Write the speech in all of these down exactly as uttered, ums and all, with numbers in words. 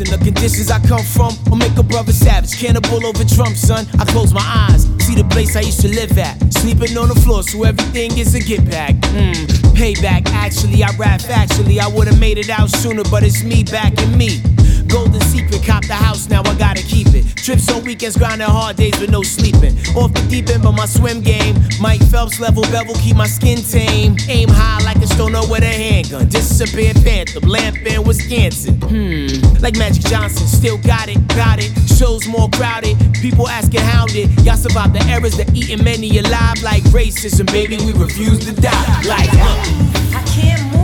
Listen, the conditions I come from will make a brother savage. Cannibal over Trump, son. I close my eyes, see the place I used to live at. Sleeping on the floor, so everything is a get back. Mmm, payback. Actually, I rap factually. I would've made it out sooner, but it's me back and me. Golden secret, cop the house, now I gotta keep it. Trips on weekends, grinding hard days with no sleeping. Off the deep end, but my swim game. Mike Phelps level bevel, keep my skin tame. Aim high like a stoner with a handgun. Disappear phantom, lamping Wisconsin. Hmm, like Magic Johnson, still got it, got it. Shows more crowded, people asking how did y'all survive the errors that eating many alive like racism, baby. We refuse to die. Like, huh? I can't move.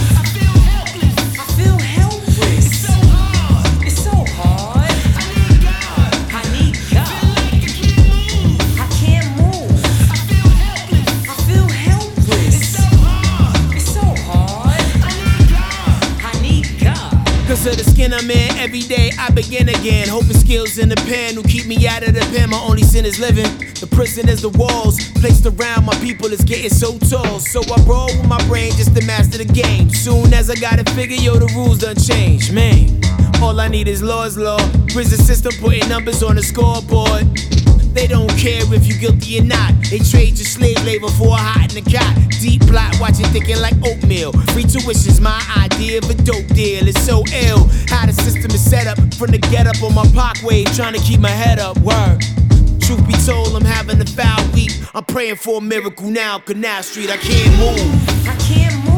Cause of the skin I'm in, every day I begin again. Hoping skills in the pen who keep me out of the pen. My only sin is living. The prison is the walls placed around my people is getting so tall. So I roll with my brain just to master the game. Soon as I got it figured, yo, the rules done changed, man. All I need is law's law. Prison system putting numbers on the scoreboard. They don't care if you guilty or not. They trade your slave labor for a hot in the cot. Deep plot, watch it thinking like oatmeal. Free tuition's my idea of a dope deal. It's so ill how the system is set up. From the get up on my parkway, trying to keep my head up. Word. Truth be told, I'm having a foul week. I'm praying for a miracle now. Canal Street, I can't move. I can't move.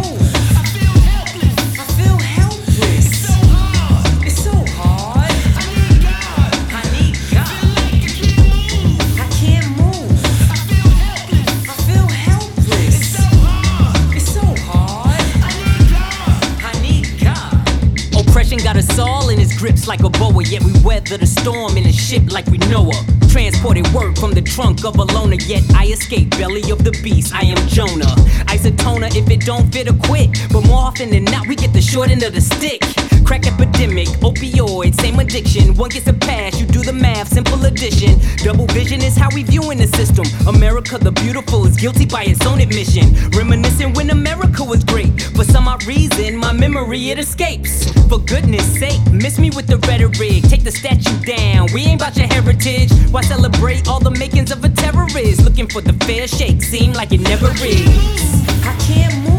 Got us all in his grips like a boa, yet we weather the storm in a ship like we Noah. Transported work from the trunk of a loner, yet I escape belly of the beast. I am Jonah. Isotona, if it don't fit or quit. But more often than not, we get the short end of the stick. Crack epidemic, opioid, same addiction. One gets a pass, you do the math, simple addition. Double vision is how we viewing the system. America the beautiful is guilty by its own admission. Reminiscing when America was great. For some odd reason, my memory it escapes. For goodness sake, miss me with the rhetoric. Take the statue down, we ain't about your heritage. Why celebrate all the makings of a terrorist? Looking for the fair shake, seem like it never is. I can't move.